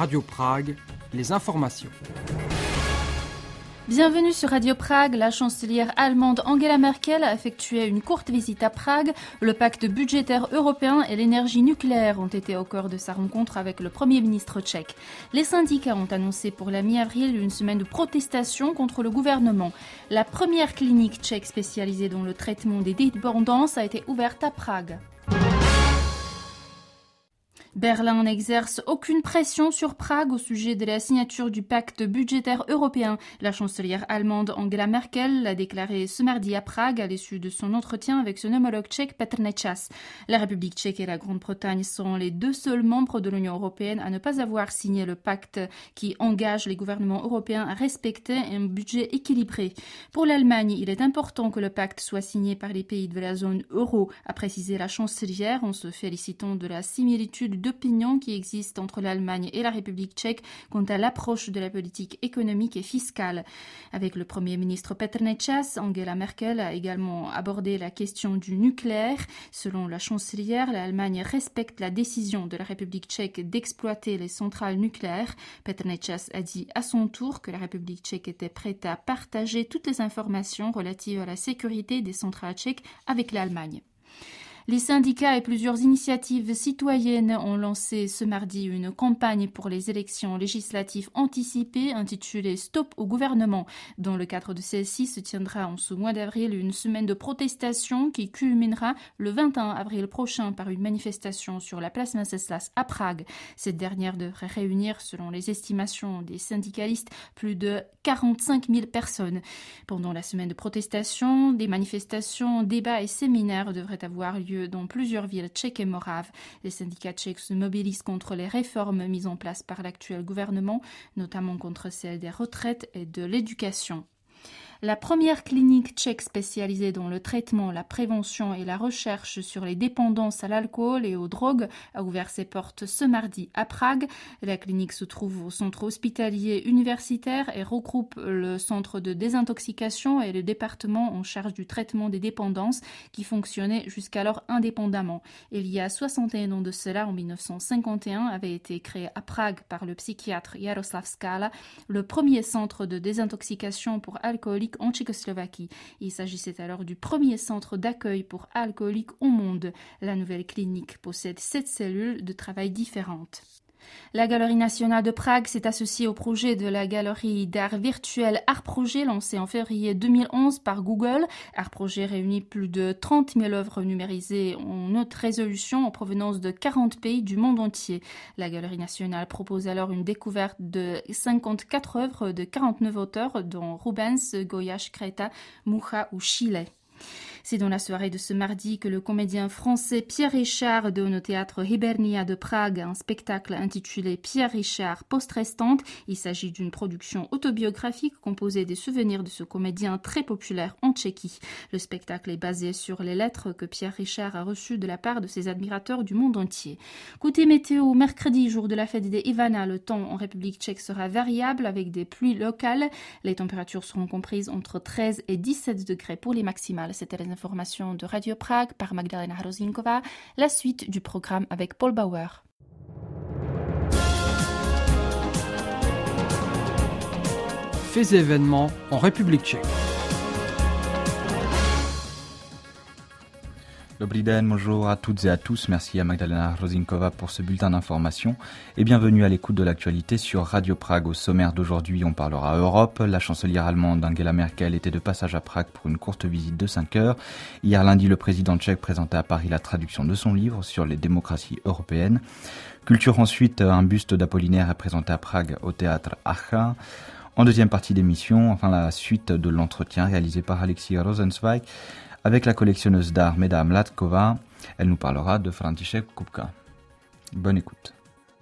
Radio Prague, les informations. Bienvenue sur Radio Prague. La chancelière allemande Angela Merkel a effectué une courte visite à Prague. Le pacte budgétaire européen et l'énergie nucléaire ont été au cœur de sa rencontre avec le Premier ministre tchèque. Les syndicats ont annoncé pour la mi-avril une semaine de protestation contre le gouvernement. La première clinique tchèque spécialisée dans le traitement des dépendances a été ouverte à Prague. Berlin n'exerce aucune pression sur Prague au sujet de la signature du pacte budgétaire européen. La chancelière allemande Angela Merkel l'a déclaré ce mardi à Prague à l'issue de son entretien avec son homologue tchèque Petr Nečas. La République tchèque et la Grande-Bretagne sont les deux seuls membres de l'Union européenne à ne pas avoir signé le pacte qui engage les gouvernements européens à respecter un budget équilibré. Pour l'Allemagne, il est important que le pacte soit signé par les pays de la zone euro, a précisé la chancelière en se félicitant de la similitude d'opinion qui existe entre l'Allemagne et la République tchèque quant à l'approche de la politique économique et fiscale. Avec le Premier ministre Petr Nečas, Angela Merkel a également abordé la question du nucléaire. Selon la chancelière, l'Allemagne respecte la décision de la République tchèque d'exploiter les centrales nucléaires. Petr Nečas a dit à son tour que la République tchèque était prête à partager toutes les informations relatives à la sécurité des centrales tchèques avec l'Allemagne. Les syndicats et plusieurs initiatives citoyennes ont lancé ce mardi une campagne pour les élections législatives anticipées intitulée « Stop au gouvernement ». Dans le cadre de celle-ci se tiendra en ce mois d'avril une semaine de protestation qui culminera le 21 avril prochain par une manifestation sur la place Wenceslas à Prague. Cette dernière devrait réunir, selon les estimations des syndicalistes, plus de 45 000 personnes. Pendant la semaine de protestation, des manifestations, débats et séminaires devraient avoir lieu dans plusieurs villes tchèques et moraves. Les syndicats tchèques se mobilisent contre les réformes mises en place par l'actuel gouvernement, notamment contre celles des retraites et de l'éducation. La première clinique tchèque spécialisée dans le traitement, la prévention et la recherche sur les dépendances à l'alcool et aux drogues a ouvert ses portes ce mardi à Prague. La clinique se trouve au centre hospitalier universitaire et regroupe le centre de désintoxication et le département en charge du traitement des dépendances qui fonctionnaient jusqu'alors indépendamment. Il y a 61 ans de cela, en 1951, avait été créé à Prague par le psychiatre Jaroslav Skala le premier centre de désintoxication pour alcooliques en Tchécoslovaquie. Il s'agissait alors du premier centre d'accueil pour alcooliques au monde. La nouvelle clinique possède 7 cellules de travail différentes. La Galerie nationale de Prague s'est associée au projet de la galerie d'art virtuel Art Projet lancé en février 2011 par Google. Art Projet réunit plus de 30 000 œuvres numérisées en haute résolution en provenance de 40 pays du monde entier. La Galerie nationale propose alors une découverte de 54 œuvres de 49 auteurs dont Rubens, Goya, Creta, Mucha ou Chile. C'est dans la soirée de ce mardi que le comédien français Pierre Richard donne au théâtre Hibernia de Prague un spectacle intitulé Pierre Richard post-restante. Il s'agit d'une production autobiographique composée des souvenirs de ce comédien très populaire en Tchéquie. Le spectacle est basé sur les lettres que Pierre Richard a reçues de la part de ses admirateurs du monde entier. Côté météo, mercredi, jour de la fête des Ivana, le temps en République tchèque sera variable avec des pluies locales. Les températures seront comprises entre 13 et 17 degrés pour les maximales. C'était les informations de Radio Prague par Magdalena Hrozinkova. La suite du programme avec Paul Bauer. Faits et événements en République tchèque. Dobrý den, bonjour à toutes et à tous. Merci à Magdalena Hrozinkova pour ce bulletin d'information et bienvenue à l'écoute de l'actualité sur Radio Prague. Au sommaire d'aujourd'hui, on parlera Europe. La chancelière allemande Angela Merkel était de passage à Prague pour une courte visite de 5 heures. Hier lundi, le président tchèque présentait à Paris la traduction de son livre sur les démocraties européennes. Culture ensuite, un buste d'Apollinaire est présenté à Prague au théâtre Acha. En deuxième partie d'émission, enfin la suite de l'entretien réalisé par Alexis Rosenzweig avec la collectionneuse d'art Meda Mladkova. Elle nous parlera de František Kupka. Bonne écoute.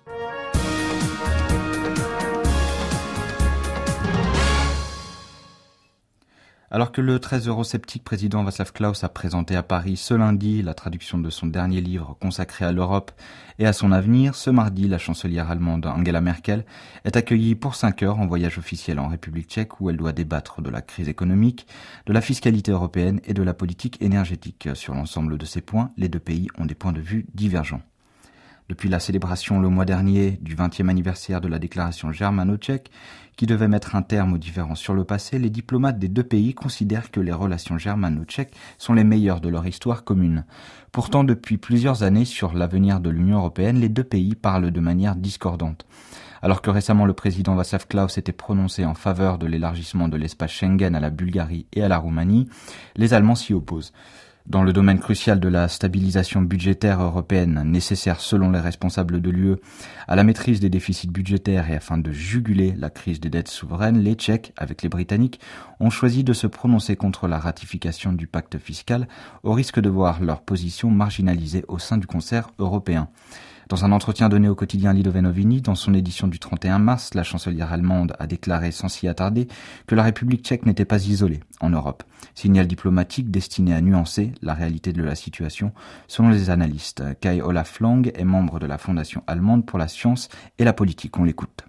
Alors que le très eurosceptique président Václav Klaus a présenté à Paris ce lundi la traduction de son dernier livre consacré à l'Europe et à son avenir, ce mardi, la chancelière allemande Angela Merkel est accueillie pour 5 heures en voyage officiel en République tchèque où elle doit débattre de la crise économique, de la fiscalité européenne et de la politique énergétique. Sur l'ensemble de ces points, les deux pays ont des points de vue divergents. Depuis la célébration le mois dernier du 20e anniversaire de la déclaration germano-tchèque, qui devait mettre un terme aux différends sur le passé, les diplomates des deux pays considèrent que les relations germano-tchèques sont les meilleures de leur histoire commune. Pourtant, depuis plusieurs années, sur l'avenir de l'Union européenne, les deux pays parlent de manière discordante. Alors que récemment le président Václav Klaus s'était prononcé en faveur de l'élargissement de l'espace Schengen à la Bulgarie et à la Roumanie, les Allemands s'y opposent. Dans le domaine crucial de la stabilisation budgétaire européenne, nécessaire selon les responsables de l'UE à la maîtrise des déficits budgétaires et afin de juguler la crise des dettes souveraines, les Tchèques, avec les Britanniques, ont choisi de se prononcer contre la ratification du pacte fiscal au risque de voir leur position marginalisée au sein du concert européen. Dans un entretien donné au quotidien Lido Noviny, dans son édition du 31 mars, la chancelière allemande a déclaré sans s'y attarder que la République tchèque n'était pas isolée en Europe. Signal diplomatique destiné à nuancer la réalité de la situation, selon les analystes. Kai Olaf Lang est membre de la Fondation allemande pour la science et la politique. On l'écoute.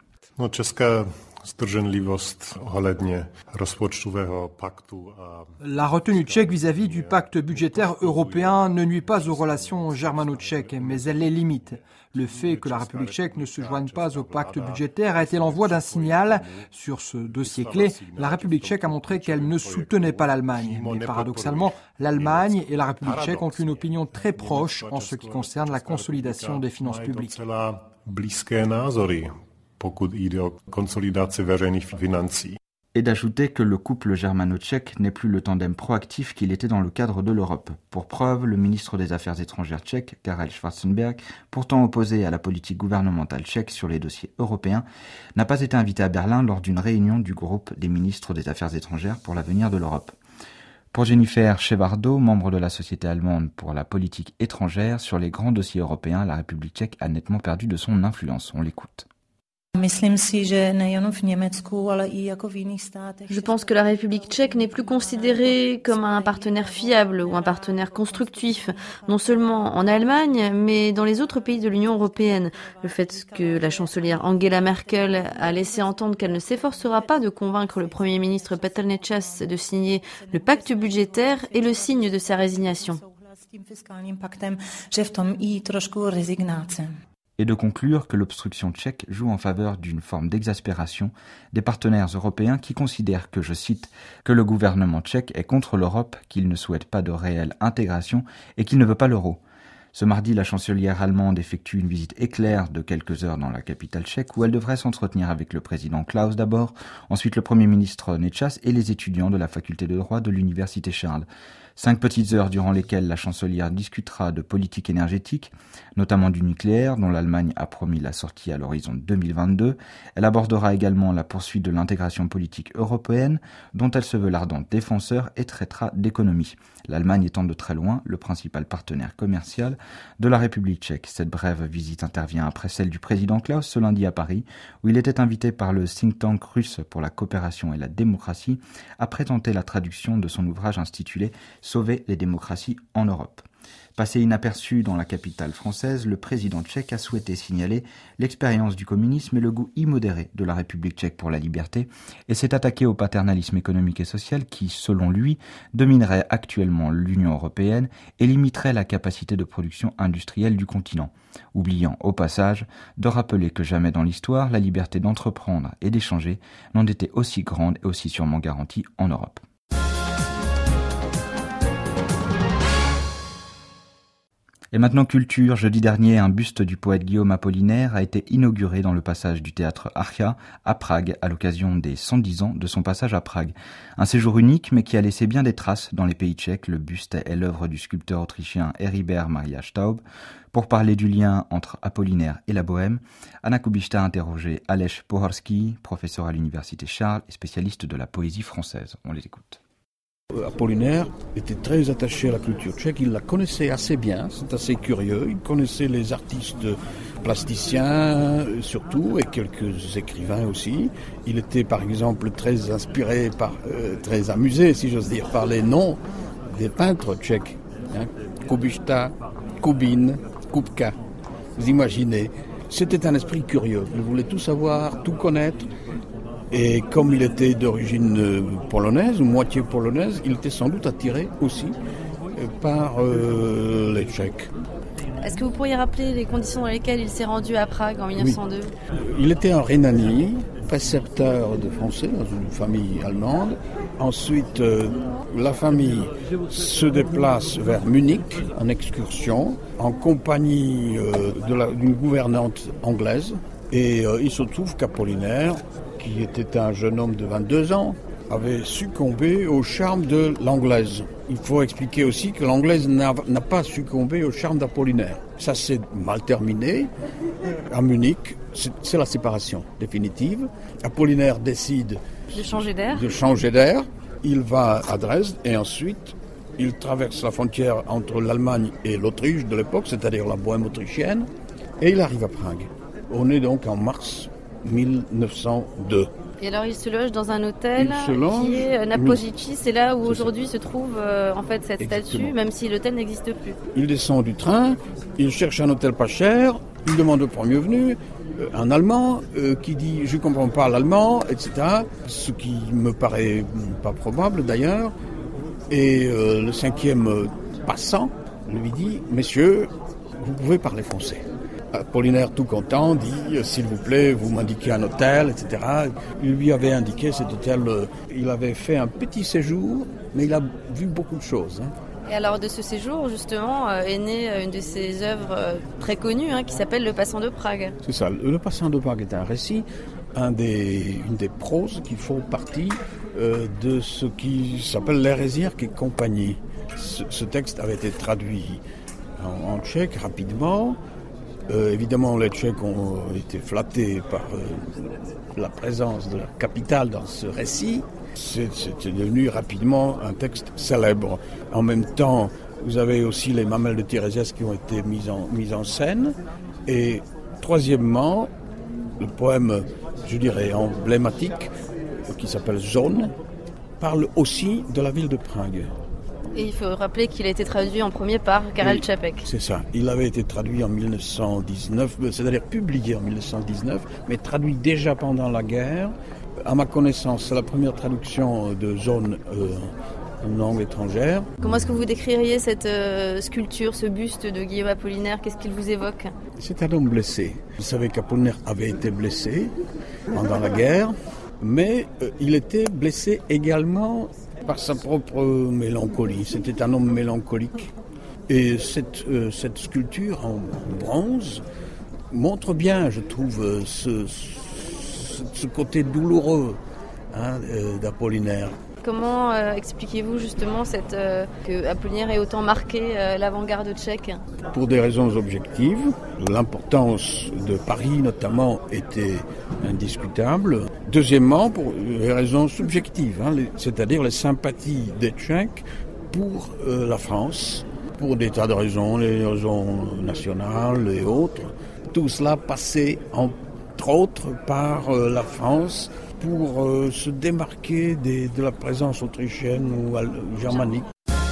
La retenue tchèque vis-à-vis du pacte budgétaire européen ne nuit pas aux relations germano-tchèques, mais elle les limite. Le fait que la République tchèque ne se joigne pas au pacte budgétaire a été l'envoi d'un signal. Sur ce dossier clé, la République tchèque a montré qu'elle ne soutenait pas l'Allemagne. Mais paradoxalement, l'Allemagne et la République tchèque ont une opinion très proche en ce qui concerne la consolidation des finances publiques. Et d'ajouter que le couple germano-tchèque n'est plus le tandem proactif qu'il était dans le cadre de l'Europe. Pour preuve, le ministre des Affaires étrangères tchèque, Karel Schwarzenberg, pourtant opposé à la politique gouvernementale tchèque sur les dossiers européens, n'a pas été invité à Berlin lors d'une réunion du groupe des ministres des Affaires étrangères pour l'avenir de l'Europe. Pour Jennifer Chevardo, membre de la Société allemande pour la politique étrangère, sur les grands dossiers européens, la République tchèque a nettement perdu de son influence. On l'écoute. Je pense que la République tchèque n'est plus considérée comme un partenaire fiable ou un partenaire constructif, non seulement en Allemagne, mais dans les autres pays de l'Union européenne. Le fait que la chancelière Angela Merkel a laissé entendre qu'elle ne s'efforcera pas de convaincre le Premier ministre Petr Nečas de signer le pacte budgétaire est le signe de sa résignation. Et de conclure que l'obstruction tchèque joue en faveur d'une forme d'exaspération des partenaires européens qui considèrent que, je cite, que le gouvernement tchèque est contre l'Europe, qu'il ne souhaite pas de réelle intégration et qu'il ne veut pas l'euro. Ce mardi, la chancelière allemande effectue une visite éclair de quelques heures dans la capitale tchèque où elle devrait s'entretenir avec le président Klaus d'abord, ensuite le premier ministre Nečas et les étudiants de la faculté de droit de l'université Charles. 5 petites heures durant lesquelles la chancelière discutera de politique énergétique, notamment du nucléaire, dont l'Allemagne a promis la sortie à l'horizon 2022. Elle abordera également la poursuite de l'intégration politique européenne, dont elle se veut l'ardente défenseur, et traitera d'économie. L'Allemagne étant de très loin le principal partenaire commercial de la République tchèque. Cette brève visite intervient après celle du président Klaus ce lundi à Paris, où il était invité par le think tank russe pour la coopération et la démocratie à présenter la traduction de son ouvrage intitulé « Sauver les démocraties en Europe ». Passé inaperçu dans la capitale française, le président tchèque a souhaité signaler l'expérience du communisme et le goût immodéré de la République tchèque pour la liberté et s'est attaqué au paternalisme économique et social qui, selon lui, dominerait actuellement l'Union européenne et limiterait la capacité de production industrielle du continent, oubliant au passage de rappeler que jamais dans l'histoire la liberté d'entreprendre et d'échanger n'en était aussi grande et aussi sûrement garantie en Europe. Et maintenant culture, jeudi dernier, un buste du poète Guillaume Apollinaire a été inauguré dans le passage du théâtre Archa à Prague à l'occasion des 110 ans de son passage à Prague. Un séjour unique mais qui a laissé bien des traces dans les pays tchèques. Le buste est l'œuvre du sculpteur autrichien Heribert Maria Staub. Pour parler du lien entre Apollinaire et la Bohème, Anna Kubishta a interrogé Aleš Pohorský, professeur à l'université Charles et spécialiste de la poésie française. On les écoute. Apollinaire était très attaché à la culture tchèque, il la connaissait assez bien, c'est assez curieux, il connaissait les artistes plasticiens surtout et quelques écrivains aussi. Il était par exemple très inspiré, très amusé si j'ose dire, par les noms des peintres tchèques. Kubishta, Kubin, Kupka, vous imaginez. C'était un esprit curieux, il voulait tout savoir, tout connaître. Et comme il était d'origine polonaise, ou moitié polonaise, il était sans doute attiré aussi par les Tchèques. Est-ce que vous pourriez rappeler les conditions dans lesquelles il s'est rendu à Prague en 1902 ? Oui. Il était en Rhénanie, précepteur de français dans une famille allemande. Ensuite, la famille se déplace vers Munich en excursion, en compagnie d'une gouvernante anglaise. Et il se trouve qu'Apollinaire, qui était un jeune homme de 22 ans, avait succombé au charme de l'anglaise. Il faut expliquer aussi que l'anglaise n'a pas succombé au charme d'Apollinaire. Ça s'est mal terminé. À Munich, c'est la séparation définitive. Apollinaire décide de changer d'air. Il va à Dresde et ensuite il traverse la frontière entre l'Allemagne et l'Autriche de l'époque, c'est-à-dire la Bohème autrichienne, et il arrive à Prague. On est donc en mars 1902. Et alors il se loge dans un hôtel qui est Napojici, c'est là où aujourd'hui se trouve en fait cette statue, même si l'hôtel n'existe plus. Il descend du train, il cherche un hôtel pas cher, il demande au premier venu, un Allemand, qui dit « je ne comprends pas l'allemand », etc. Ce qui me paraît pas probable d'ailleurs. Et le cinquième passant lui dit « messieurs, vous pouvez parler français ». Apollinaire, tout content, dit « s'il vous plaît, vous m'indiquez un hôtel, etc. » Il lui avait indiqué cet hôtel. Il avait fait un petit séjour, mais il a vu beaucoup de choses. Et alors de ce séjour, justement, est née une de ses œuvres très connues, qui s'appelle Le Passant de Prague. C'est ça, Le Passant de Prague est un récit, une des proses qui font partie de ce qui s'appelle l'hérésiarque et compagnie. Ce texte avait été traduit en tchèque rapidement. Évidemment, les Tchèques ont été flattés par la présence de leur capitale dans ce récit. C'était devenu rapidement un texte célèbre. En même temps, vous avez aussi les mamelles de Tiresias qui ont été mises en scène. Et troisièmement, le poème, je dirais, emblématique, qui s'appelle Zone, parle aussi de la ville de Prague. Et il faut rappeler qu'il a été traduit en premier par Karel Čapek. C'est ça. Il avait été traduit en 1919, c'est-à-dire publié en 1919, mais traduit déjà pendant la guerre. À ma connaissance, c'est la première traduction de Zone en langue étrangère. Comment est-ce que vous décririez cette sculpture, ce buste de Guillaume Apollinaire ? Qu'est-ce qu'il vous évoque ? C'est un homme blessé. Vous savez qu'Apollinaire avait été blessé pendant la guerre, mais il était blessé également par sa propre mélancolie. C'était un homme mélancolique. Et cette sculpture en bronze montre bien, je trouve, ce côté douloureux d'Apollinaire. Comment expliquez-vous justement que Apollinaire ait autant marqué l'avant-garde tchèque ? Pour des raisons objectives. L'importance de Paris notamment était indiscutable. Deuxièmement, pour des raisons subjectives, c'est-à-dire les sympathies des Tchèques pour la France, pour des tas de raisons, les raisons nationales et autres. Tout cela passait entre autres par la France pour se démarquer de la présence autrichienne ou germanique.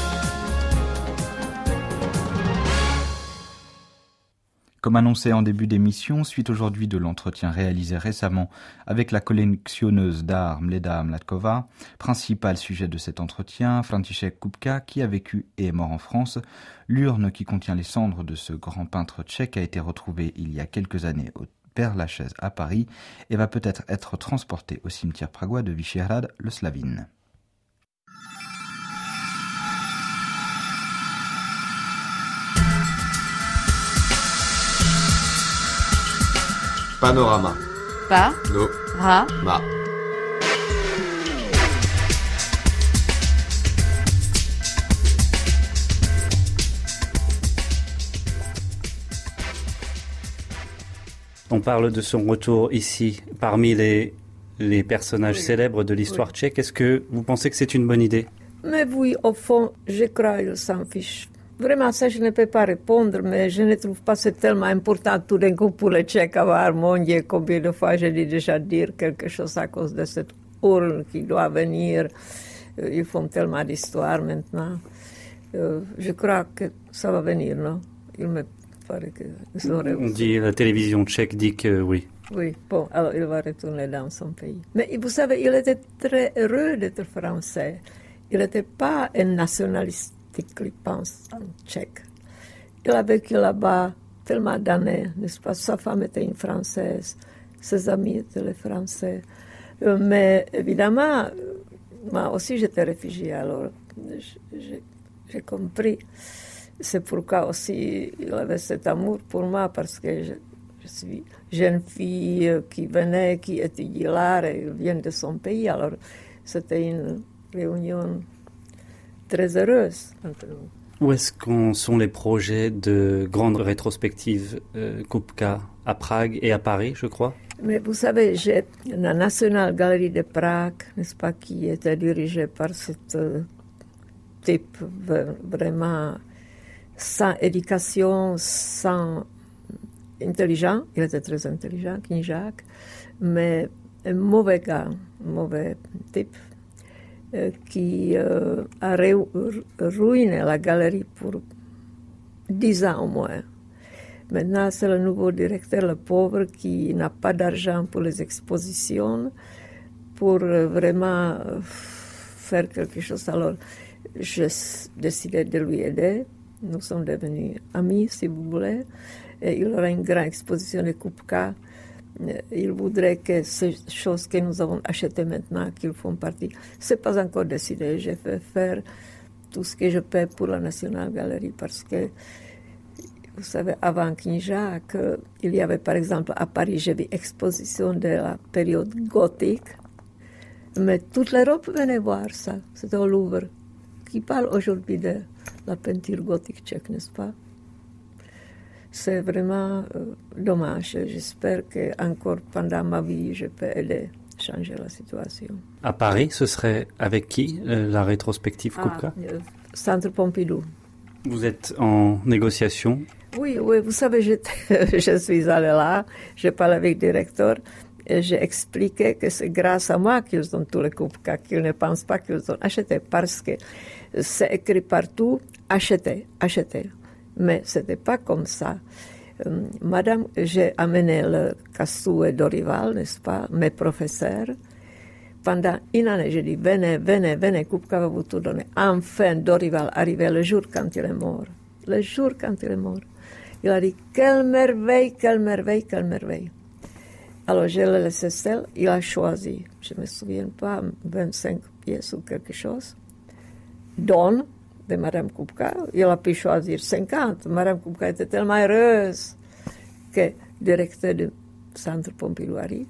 Comme annoncé en début d'émission, suite aujourd'hui de l'entretien réalisé récemment avec la collectionneuse d'art Mleda Mladková, principal sujet de cet entretien, František Kupka, qui a vécu et est mort en France, l'urne qui contient les cendres de ce grand peintre tchèque a été retrouvée il y a quelques années au Père-Lachaise à Paris et va peut-être être transportée au cimetière pragois de Vyšehrad le Slavín. Panorama. Pa. No. Ra. Ma. On parle de son retour ici, parmi les personnages célèbres de l'histoire tchèque. Est-ce que vous pensez que c'est une bonne idée ? Mais oui, au fond, je crois qu'il s'en fiche. Vraiment, ça, je ne peux pas répondre, mais je ne trouve pas que c'est tellement important tout d'un coup pour les Tchèques avoir mon Dieu, combien de fois j'ai déjà dire quelque chose à cause de cette urne qui doit venir. Ils font tellement d'histoire maintenant. Je crois que ça va venir, non ? Il me paraît que on dit, la télévision tchèque dit que oui. Oui, bon, alors il va retourner dans son pays. Mais vous savez, il était très heureux d'être français. Il n'était pas un nationaliste, je pense, en tchèque. il a vécu là-bas tellement d'années, n'est-ce pas? Sa femme était une Française, ses amis étaient les Français. Mais évidemment, moi aussi j'étais réfugiée, alors j'ai compris. C'est pourquoi aussi il avait cet amour pour moi, parce que je suis jeune fille qui venait, qui étudie l'art et vient de son pays. Alors c'était une réunion très heureuse entre nous. Où est-ce qu'en sont les projets de grandes rétrospectives Kupka à Prague et à Paris, je crois? Mais vous savez, j'ai la National Gallery de Prague, n'est-ce pas, qui était dirigée par cet type vraiment sans éducation, sans intelligent. Il était très intelligent, Knížák, mais un mauvais gars, un mauvais type, qui a ruiné la galerie pour 10 ans au moins. Maintenant, c'est le nouveau directeur, le pauvre, qui n'a pas d'argent pour les expositions, pour vraiment faire quelque chose. Alors, j'ai décidé de lui aider. Nous sommes devenus amis, si vous voulez. Et il aura une grande exposition de Kupka. Il voudrait que ces choses que nous avons achetées maintenant, qu'ils font partie, ce n'est pas encore décidé. Je vais faire tout ce que je peux pour la National Gallery, parce que, vous savez, avant Knížák, il y avait par exemple à Paris, j'ai vu exposition de la période gothique, mais toute l'Europe venait voir ça. C'était au Louvre, qui parle aujourd'hui de la peinture gothique tchèque, n'est-ce pas? C'est vraiment dommage. J'espère qu'encore pendant ma vie, je peux aider à changer la situation. À Paris, ce serait avec qui la rétrospective Kupka? Centre Pompidou. Vous êtes en négociation? Oui, vous savez, je suis allée là, j'ai parlé avec le directeur et j'ai expliqué que c'est grâce à moi qu'ils ont tous les Kupka, qu'ils ne pensent pas qu'ils ont acheté, parce que c'est écrit partout, achetez, achetez. Mais ce n'était pas comme ça. Madame, j'ai amené le Cassou et Dorival, n'est-ce pas, mes professeurs. Pendant une année, j'ai dit, venez, Kupka va vous tout donner. Enfin, Dorival arrivait le jour quand il est mort. Le jour quand il est mort. Il a dit, quelle merveille, quelle merveille, quelle merveille. Alors, je l'ai laissé seul, il a choisi, je ne me souviens pas, 25 pièces ou quelque chose. Donne de Madame Kupka, il a pu choisir 50. Madame Kupka était tellement heureuse que le directeur du Centre Pompidou arrive.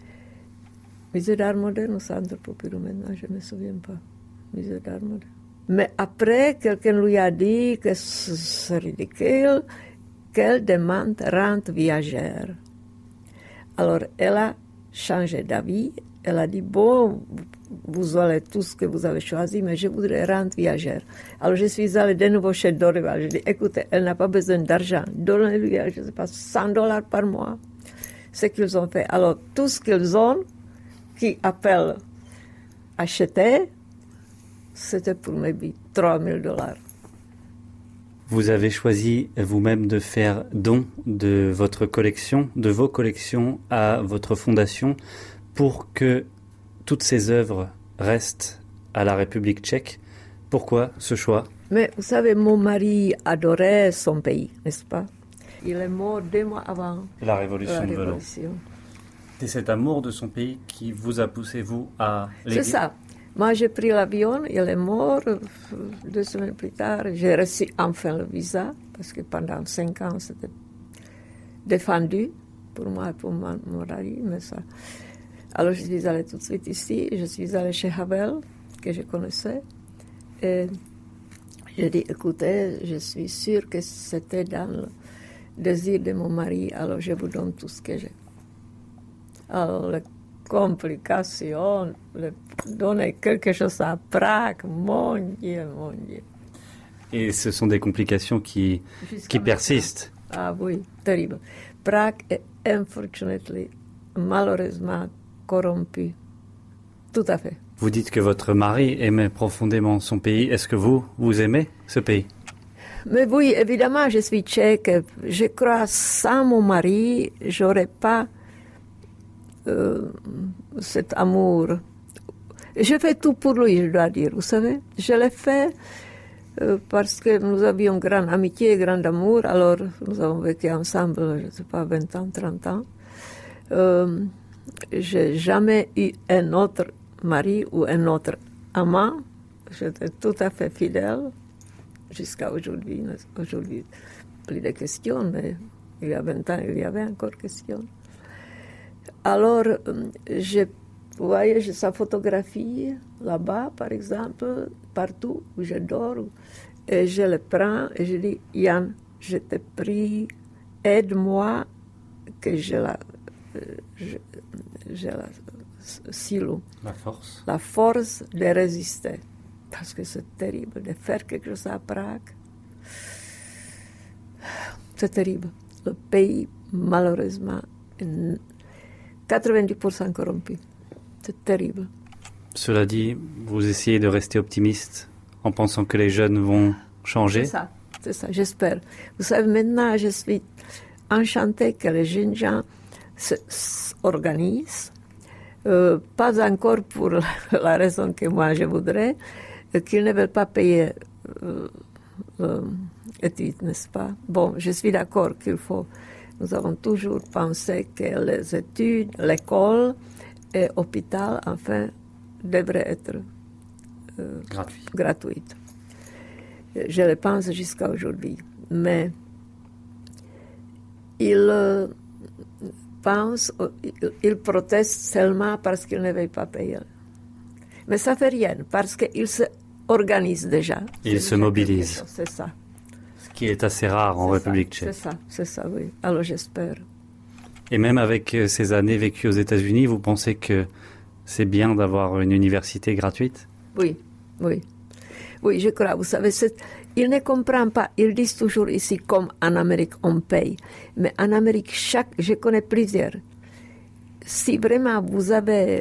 Musée d'art moderne au Centre Pompidou maintenant, je ne me souviens pas. Musée d'art moderne. Mais après, quelqu'un lui a dit que c'est ridicule, qu'elle demande rente viagère. Alors, elle a changé d'avis. Elle a dit, bon, vous avez tout ce que vous avez choisi, mais je voudrais rente viagère. Alors, je suis allée de nouveau chez Dorival. Je dis, écoutez, elle n'a pas besoin d'argent. Donnez-lui, je ne sais pas, $100 par mois. Ce qu'ils ont fait. Alors, tout ce qu'ils ont, qui appellent acheter, c'était pour maybe $3,000. Vous avez choisi vous-même de faire don de votre collection, de vos collections à votre fondation pour que toutes ces œuvres restent à la République tchèque. Pourquoi ce choix? Mais vous savez, mon mari adorait son pays, n'est-ce pas? Il est mort 2 mois avant la Révolution de Velo. Révolution. C'est cet amour de son pays qui vous a poussé, vous, à l'aider? C'est ça. Moi, j'ai pris l'avion, il est mort. 2 semaines plus tard, j'ai reçu enfin le visa, parce que pendant 5 ans, c'était défendu pour moi et pour mon mari. Mais ça. Alors, je suis allée tout de suite ici. Je suis allée chez Havel, que je connaissais. Et j'ai dit, écoutez, je suis sûre que c'était dans le désir de mon mari, alors je vous donne tout ce que j'ai. Alors, les complications, donner quelque chose à Prague, mon Dieu. Et ce sont des complications qui persistent. Ah oui, terrible. Prague est unfortunately, malheureusement, corrompu. Tout à fait. Vous dites que votre mari aimait profondément son pays. Est-ce que vous aimez ce pays? Mais oui, évidemment, je suis tchèque. Je crois, sans mon mari, j'aurais pas cet amour. Je fais tout pour lui, je dois dire. Vous savez, je l'ai fait parce que nous avions grande amitié, grand amour, alors nous avons vécu ensemble, je ne sais pas, 20 ans, 30 ans. J'ai jamais eu un autre mari ou un autre amant. J'étais tout à fait fidèle jusqu'à aujourd'hui. Aujourd'hui, plus de questions, mais il y a 20 ans, il y avait encore questions. Alors, vous voyez, j'ai sa photographie là-bas, par exemple, partout où je dors. Et je le prends et je dis, Yann, je te prie, aide-moi que j'ai la silo. La force de résister. Parce que c'est terrible de faire quelque chose à Prague. C'est terrible. Le pays, malheureusement, est 90% corrompu. C'est terrible. Cela dit, vous essayez de rester optimiste en pensant que les jeunes vont changer. C'est ça, j'espère. Vous savez, maintenant, je suis enchantée que les jeunes gens s'organisent. Pas encore pour la raison que moi je voudrais, qu'ils ne veulent pas payer études, n'est-ce pas? Bon, je suis d'accord qu'il faut. Nous avons toujours pensé que les études, l'école et l'hôpital, enfin, devraient être gratuites. Je le pense jusqu'à aujourd'hui. Mais ils protestent seulement parce qu'ils ne veulent pas payer. Mais ça ne fait rien, parce qu'ils s'organisent déjà. Ils se mobilisent. C'est ça. Ce qui est assez rare en République tchèque. C'est ça, oui. Alors j'espère. Et même avec ces années vécues aux États-Unis, vous pensez que c'est bien d'avoir une université gratuite? Oui, je crois. Vous savez, ils ne comprennent pas. Ils disent toujours ici, comme en Amérique, on paye. Mais en Amérique, je connais plusieurs. Si vraiment vous avez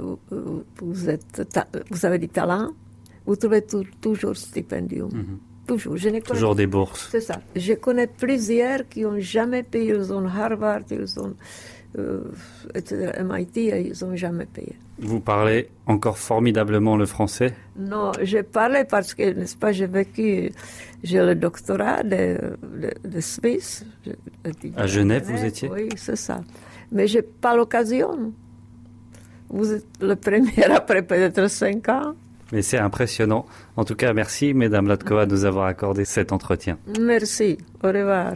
du talent, vous trouvez toujours stipendium. Toujours. Toujours des bourses. C'est ça. Je connais plusieurs qui n'ont jamais payé. Ils ont Harvard, ils ont etc., MIT, et ils n'ont jamais payé. Vous parlez encore formidablement le français? Non, je parlais parce que, n'est-ce pas, j'ai le doctorat de Suisse. À Genève, vous étiez? Oui, c'est ça. Mais je n'ai pas l'occasion. Vous êtes le premier après peut-être 5 ans. Mais c'est impressionnant. En tout cas, merci, Mesdames Latkova, de nous avoir accordé cet entretien. Merci. Au revoir.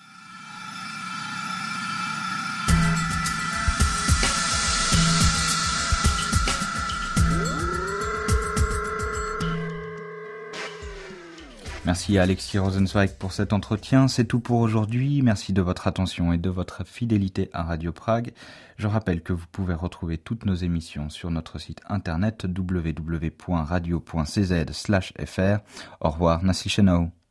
Merci à Alexis Rosenzweig pour cet entretien. C'est tout pour aujourd'hui. Merci de votre attention et de votre fidélité à Radio Prague. Je rappelle que vous pouvez retrouver toutes nos émissions sur notre site internet www.radio.cz/fr. Au revoir, Naslyšenou.